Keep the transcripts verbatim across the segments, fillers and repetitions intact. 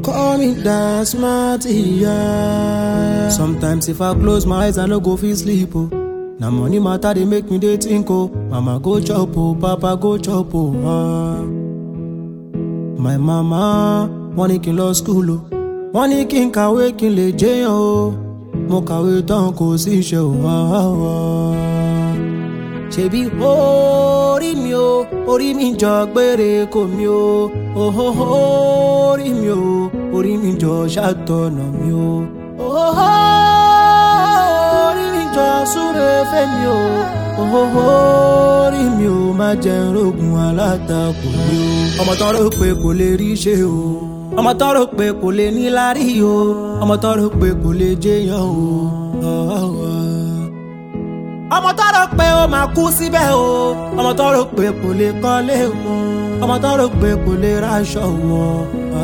call me that smart, yeah. Sometimes if I close my eyes, I no go feel sleep, oh. Now money matter, they make me dey think, oh. Mama go chop, oh, papa go chop, oh. Ah. My mama, wọ́n ní kí n lọ school, oh. Wọ́n ní kí n kàwé kí n lè jẹ́yàn, oh. Mo kàwé tán kò sí iṣẹ́, oh. Ah, ah. Ṣebí orí mi o, orí mi jọ gbére kò mi o. Oh, oh, orí mi o, orí mi jọ ṣàtọ̀nà mi o. Oh, oh, orí mi jọ súre fẹ́ mi o. Oh, oh, orí mi o, má jẹ́ rógun alátakò mi o. Ọmọ tán rò pé kò lè rí ṣe o. Ọmọ tán rò pé kò lè ní lárí o. Ọmọ tán rò pé kò lè jẹ́yàn o. Oh, oh, oh. Ọmọ tó rò pé ó máa kú síbẹ̀ o. Ọmọ tó rò pé kò lè kọ́lé wọn. Ọmọ tó rò pé kò lè ráṣọ wọn.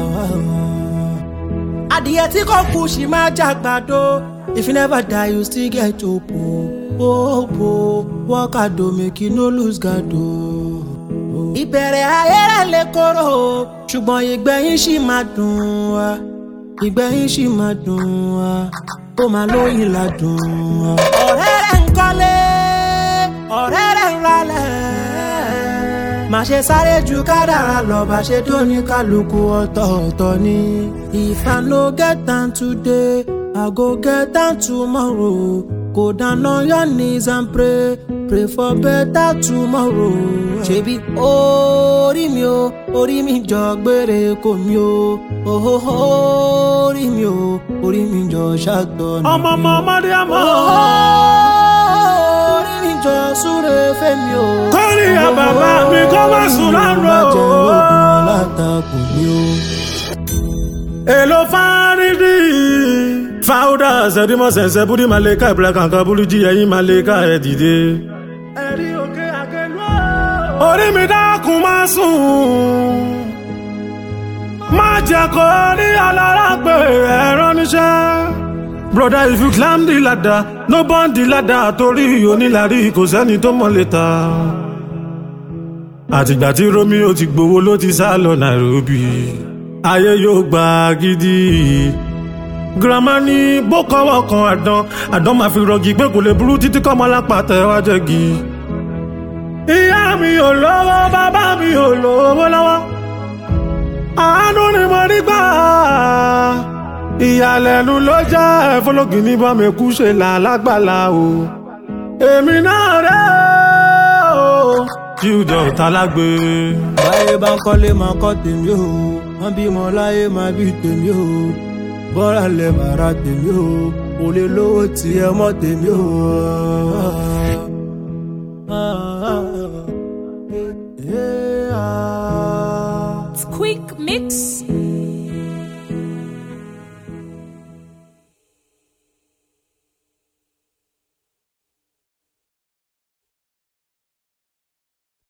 Adìyẹ tí kò kú ṣì máa jàgbàdo. If you never die you still get hope o. Hope o, work hard o, make you no lose guard o. Ìbẹ̀rẹ̀ ayé rẹ̀ lè korò o, ṣùgbọ́n ìgbẹ̀yìn ṣì máa dùn wá. Ìgbẹ̀yìn ṣì máa dùn wá. Ó máa lóyìn ládùn wá. Ọ̀rẹ́ rẹ̀ ń kọ́lé, ọ̀rẹ́ rẹ̀ ń ralẹ̀. Má ṣe sáré ju kádàrá lọ, bá ṣe tó ní kálukú ọ̀tọ̀ọ̀tọ̀ ni. If I no get time today, I go get time tomorrow. Go down on your knees and pray, pray for better tomorrow. Ṣebí orí mi o, orí mi jọ gbére kò mi o. Oh, oh, orí mi o, orí mi jọ ṣàtọ̀nà mi o. Ọmọ ọmọ ọmọdé àmọ́. Orí mi jọ súre fẹ́ mi o. Kọ́rí ya bàbá mi kọ́ má sùn lárò. Má jẹ́ ogun alátakò mi o. Èlò fárídì. Fáwọ́dà ṣẹ̀dímọ̀ ṣẹ̀ṣẹ̀ búdí màlẹ́kà ìbílẹ̀ kankan búrú jí ẹ̀yìn màlẹ́kà ẹ̀ dìde. Ẹ̀rí òkè àkẹ́lú. Orí mi dákun má sùn. Má jẹ́ kó rí alára pé ẹ̀rọ níṣẹ́. Brother, if you climb the ladder, no burn the ladder torí onílàrí kò sẹ́ni tó mọ̀ létà. Àtìgbà tí Romeo ti gbowó ló ti sá lọ Nairobi. Ayé yóò gbà gidi. Grandma ní bó kọ́wọ́ kan àdán, àdán máa fi rọgì pé kò lè burú títí kọ́mọ lápàtẹ wá jẹ́gi. Ìyá mi ò lówó, bàbá mi ò lówó lọ́wọ́. Àánú ni mo rí gbà. Ìyàlẹ́nu ló jẹ́ ẹ̀fọ́lọ́gì ní bọ́mẹ̀kú ṣe là lágbàlá o. Èmi náà rẹ̀ o. Jíùdọ̀ tálágbé. Báyé bá ń kọ́lé máa kọ́ tèmi o. Wọ́n bímọ láyé máa bí tèmi o. Bọ́ra lẹ̀ bàrà tèmi o. Kò lè lówó tí ẹ mọ́ tèmi o. It's Quick Mix.